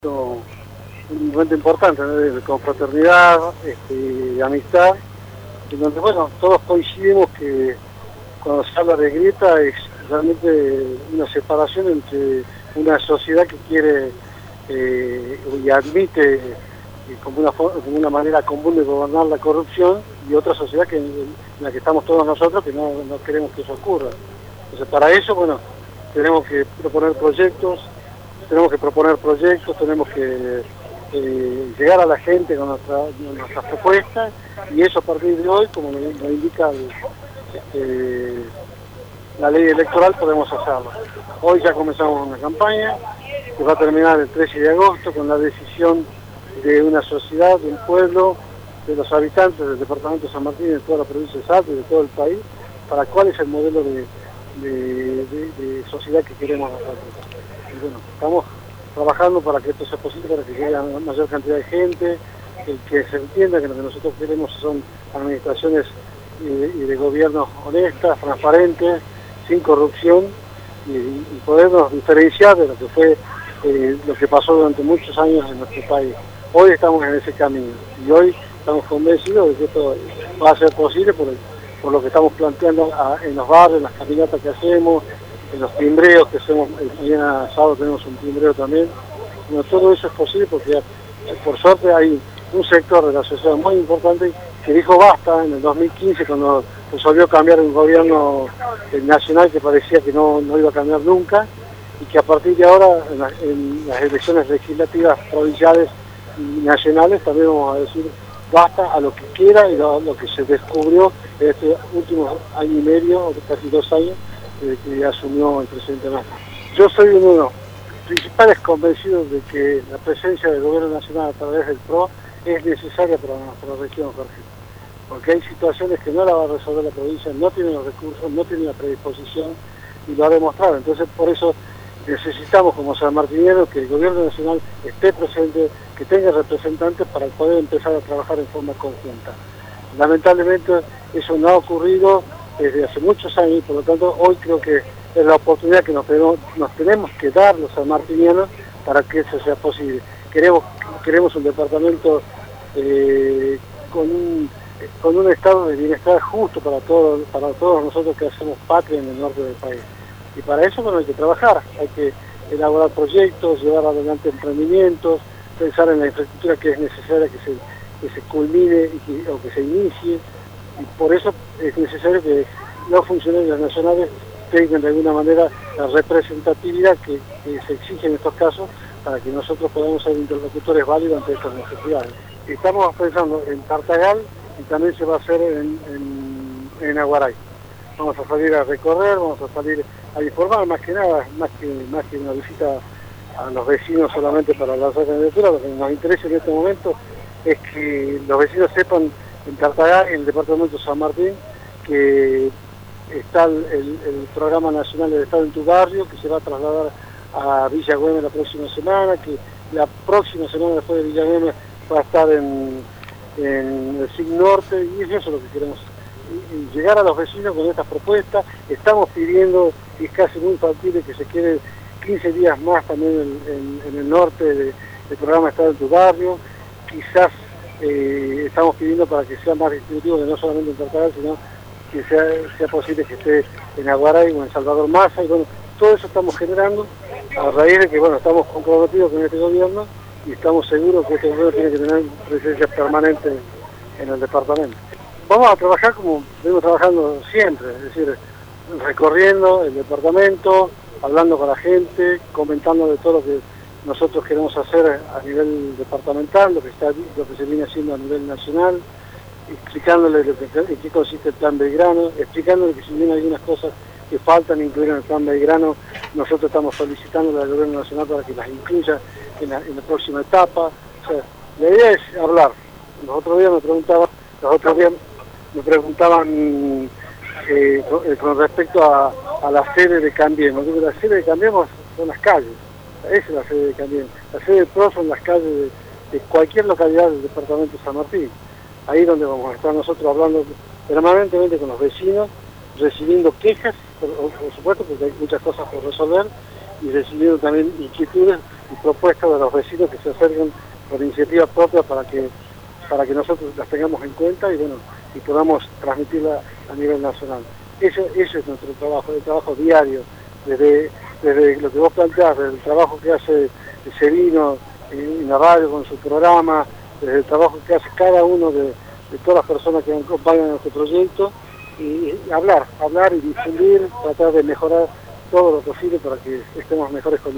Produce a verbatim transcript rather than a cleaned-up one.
Un momento importante, ¿no? De confraternidad, este, de amistad, en donde, bueno, todos coincidimos que cuando se habla de grieta es realmente una separación entre una sociedad que quiere eh, y admite eh, como, una, como una manera común de gobernar la corrupción, y otra sociedad que, en la que estamos todos nosotros, que no, no queremos que eso ocurra. Entonces, para eso, bueno, tenemos que proponer proyectos, tenemos que proponer proyectos, tenemos que eh, llegar a la gente con nuestra, nuestras propuestas, y eso a partir de hoy, como nos, nos indica el, eh, la ley electoral, podemos hacerlo. Hoy ya comenzamos una campaña que va a terminar el trece de agosto con la decisión de una sociedad, de un pueblo, de los habitantes del departamento de San Martín, de toda la provincia de Salta y de todo el país, para cuál es el modelo de, de, de, de sociedad que queremos nosotros. Y bueno, estamos trabajando para que esto sea posible, para que llegue a la mayor cantidad de gente, que, que se entienda que lo que nosotros queremos son administraciones y de, y de gobiernos honestas, transparentes, sin corrupción, y, y podernos diferenciar de lo que fue eh, lo que pasó durante muchos años en nuestro país. Hoy estamos en ese camino y hoy estamos convencidos de que esto va a ser posible por, el, por lo que estamos planteando a, en los barrios, en las caminatas que hacemos, en los timbreos que hacemos. El mañana sábado tenemos un timbreo también. Bueno, todo eso es posible porque por suerte hay un sector de la sociedad muy importante que dijo basta en el dos mil quince, cuando resolvió cambiar un gobierno nacional que parecía que no, no iba a cambiar nunca, y que a partir de ahora en, la, en las elecciones legislativas provinciales y nacionales también vamos a decir basta a lo que quiera y lo, lo que se descubrió en este último año y medio, casi dos años, desde que asumió el presidente Massa. Yo soy uno de los principales convencidos de que la presencia del gobierno nacional a través del P R O es necesaria para nuestra región, Jorge, porque hay situaciones que no la va a resolver la provincia, no tiene los recursos, no tiene la predisposición, y lo ha demostrado. Entonces, por eso necesitamos, como sanmartinianos, que el gobierno nacional esté presente, que tenga representantes para poder empezar a trabajar en forma conjunta. Lamentablemente eso no ha ocurrido desde hace muchos años, y por lo tanto hoy creo que es la oportunidad que nos tenemos, nos tenemos que dar los sanmartinianos para que eso sea posible. Queremos, queremos un departamento eh, con, un, con un estado de bienestar justo para todos, para todos nosotros que hacemos patria en el norte del país. Y para eso, bueno, hay que trabajar, hay que elaborar proyectos, llevar adelante emprendimientos, pensar en la infraestructura que es necesaria que se, que se culmine y que, o que se inicie. Y por eso es necesario que los funcionarios nacionales tengan de alguna manera la representatividad que, que se exige en estos casos, para que nosotros podamos ser interlocutores válidos ante estas necesidades. Estamos pensando en Tartagal y también se va a hacer en, en, en Aguaray. Vamos a salir a recorrer, vamos a salir a informar, más que nada, más que, más que una visita a los vecinos solamente para lanzar candidatura. Lo que nos interesa en este momento es que los vecinos sepan en Tartagal, en el departamento de San Martín, que está el, el, el programa nacional del Estado en tu barrio, que se va a trasladar a Villa Güemes la próxima semana, que la próxima semana después de Villa Güemes va a estar en, en el S I C Norte, y eso es lo que queremos, y, y llegar a los vecinos con estas propuestas. Estamos pidiendo, y es casi muy factible, que se queden quince días más también en, en, en el norte de, del programa Estado en tu barrio. Quizás eh, estamos pidiendo para que sea más distributivo, que no solamente en Tartagal, sino que sea, sea posible que esté en Aguaray o en Salvador Massa, y bueno, todo eso estamos generando a raíz de que, bueno, estamos comprometidos con este gobierno y estamos seguros que este gobierno tiene que tener presencia permanente en el departamento. Vamos a trabajar como venimos trabajando siempre, es decir, recorriendo el departamento, hablando con la gente, comentando de todo lo que nosotros queremos hacer a nivel departamental, lo que, está, lo que se viene haciendo a nivel nacional, explicándole lo que, en qué consiste el Plan Belgrano, explicándole que si bien hay algunas cosas que faltan incluir en el Plan Belgrano, nosotros estamos solicitando al Gobierno Nacional para que las incluya en la, en la próxima etapa. O sea, la idea es hablar. Los otros días me preguntaban, los otros días me preguntaban eh, con, con respecto a, a la sede de Cambiemos. Digo, la sede de Cambiemos son las calles, esa es la sede de Cambiemos. La sede de P R O son las calles de, de cualquier localidad del departamento de San Martín. Ahí donde vamos a estar nosotros hablando permanentemente con los vecinos, recibiendo quejas, por, por supuesto, porque hay muchas cosas por resolver, y recibiendo también inquietudes y propuestas de los vecinos que se acerquen por iniciativa propia para que para que nosotros las tengamos en cuenta y bueno y podamos transmitirla a nivel nacional. Eso, eso es nuestro trabajo, el trabajo diario, desde, desde lo que vos planteás, desde el trabajo que hace Serino en la radio con su programa, desde el trabajo que hace cada uno de, de todas las personas que acompañan a este proyecto, y, y hablar, hablar y difundir, tratar de mejorar todo lo posible para que estemos mejores condiciones.